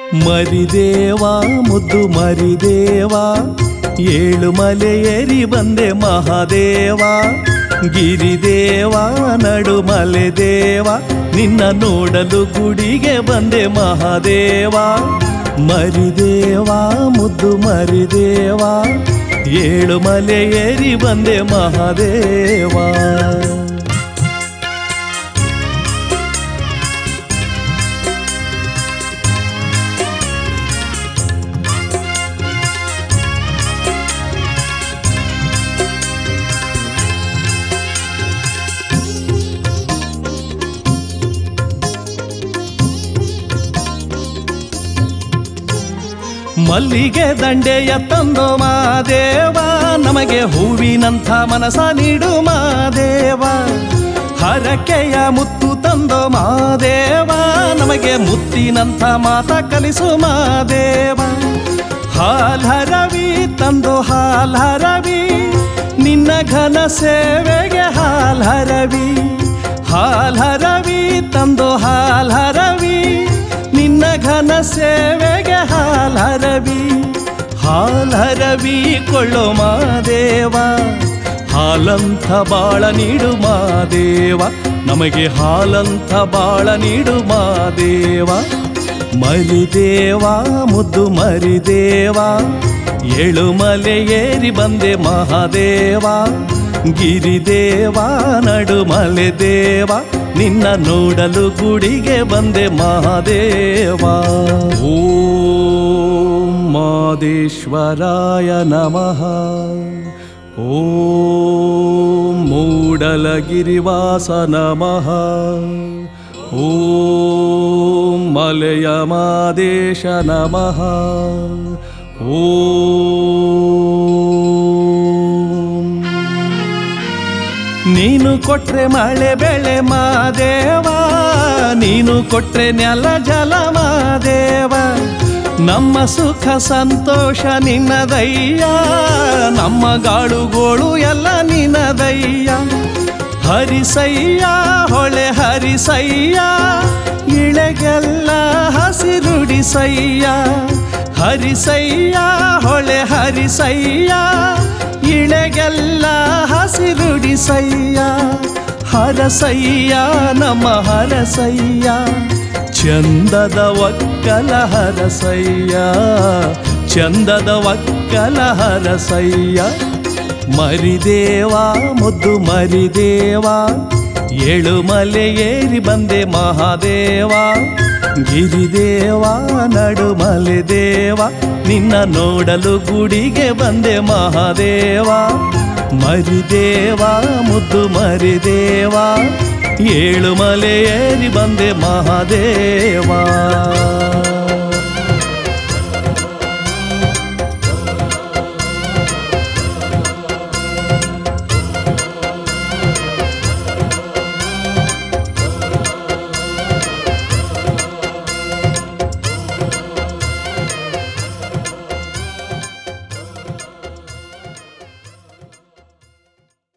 ಮರಿದೇವ ಮುದ್ದು ಮರಿದೇವ ಏಳುಮಲೆ ಏರಿ ಬಂದೆ ಮಹಾದೇವ ಗಿರಿದೇವ ನಡುಮಲೆ ದೇವ ನಿನ್ನ ನೋಡಲು ಗುಡಿಗೆ ಬಂದೆ ಮಹಾದೇವ ಮರಿದೇವ ಮುದ್ದು ಮರಿದೇವ ಏಳುಮಲೆ ಏರಿ ಬಂದೆ ಮಹಾದೇವ ಮಲ್ಲಿಗೆ ದಂಡೆಯ ತಂದೋ ಮಾದೇವ ನಮಗೆ ಹೂವಿನಂಥ ಮನಸ ನೀಡು ಮಾದೇವ ಹರಕೆಯ ಮುತ್ತು ತಂದೋ ಮಾದೇವ ನಮಗೆ ಮುತ್ತಿನಂಥ ಮಾತ ಕಲಿಸು ಮಾದೇವ ಹಾಲ್ಹರವಿ ತಂದೋ ಹಾಲ್ಹರವಿ ನಿನ್ನ ಘನ ಸೇವೆಗೆ ಹಾಲ್ಹರವಿ ಹಾಲ್ಹರವಿ ತಂದೋ ಹಾಲ್ಹರವಿ ನಿನ್ನ ಘನ ಸೇವೆಗೆ ಹಾಲ್ಹರವಿ ಹಾಲ್ಹರವಿ ಕೊಳ್ಳೋ ಮಾದೇವ ಹಾಲಂಥ ಬಾಳ ನೀಡು ಮಾದೇವ ನಮಗೆ ಹಾಲಂಥ ಬಾಳ ನೀಡು ಮಾದೇವ ಮರಿದೇವ ಮುದ್ದು ಮರಿದೇವ ಏಳುಮಲೆ ಏರಿ ಬಂದೆ ಮಹಾದೇವ ಗಿರಿದೇವ ನಡುಮಲೆ ದೇವ ನಿನ್ನ ನೋಡಲು ಗುಡಿಗೆ ಬಂದೆ ಮಹಾದೇವ ಓಂ ಮಾದೇಶ್ವರಾಯ ನಮಃ ಓಂ ಮೂಡಲಗಿರಿವಾಸ ನಮಃ ಓಂ ಮಲೆಯ ಮಾದೇಶ ನಮಃ ಓಂ ನೀನು ಕೊಟ್ರೆ ಮಳೆ ಬೆಳೆ ಮಾದೇವ ನೀನು ಕೊಟ್ರೆ ನೆಲ ಜಲ ಮಾದೇವ ನಮ್ಮ ಸುಖ ಸಂತೋಷ ನಿನ್ನದಯ್ಯ ನಮ್ಮ ಗಾಳುಗೋಳು ಎಲ್ಲ ನಿನ್ನದಯ್ಯ ಹರಿಸಯ್ಯ ಹೊಳೆ ಹರಿಸಯ್ಯ ಇಳೆಗೆಲ್ಲ ಹಸಿರುಡಿಸಯ್ಯ ಹರಿಸಯ್ಯ ಹೊಳೆ ಹರಿಸಯ್ಯ ಇಳೆಗೆಲ್ಲ ಹಸಿರುಡಿಸಯ್ಯ ಹರಸಯ್ಯ ನಮ್ಮ ಹರಸಯ್ಯ ಚಂದದ ಒಕ್ಕಲ ಹರಸಯ್ಯ ಚಂದದ ಒಕ್ಕಲ ಹರಸಯ್ಯ ಮರಿದೇವ ಮುದ್ದು ಮರಿದೇವ ಏಳುಮಲೆ ಏರಿ ಬಂದೆ ಮಹಾದೇವ ಗಿರಿದೇವ ನಡುಮಲೆ ದೇವ ನಿನ್ನ ನೋಡಲು ಗುಡಿಗೆ ಬಂದೆ ಮಹಾದೇವ ಮರಿದೇವ ಮುದ್ದು ಮರಿದೇವ ಏಳುಮಲೆ ಏರಿ ಬಂದೆ ಮಹಾದೇವ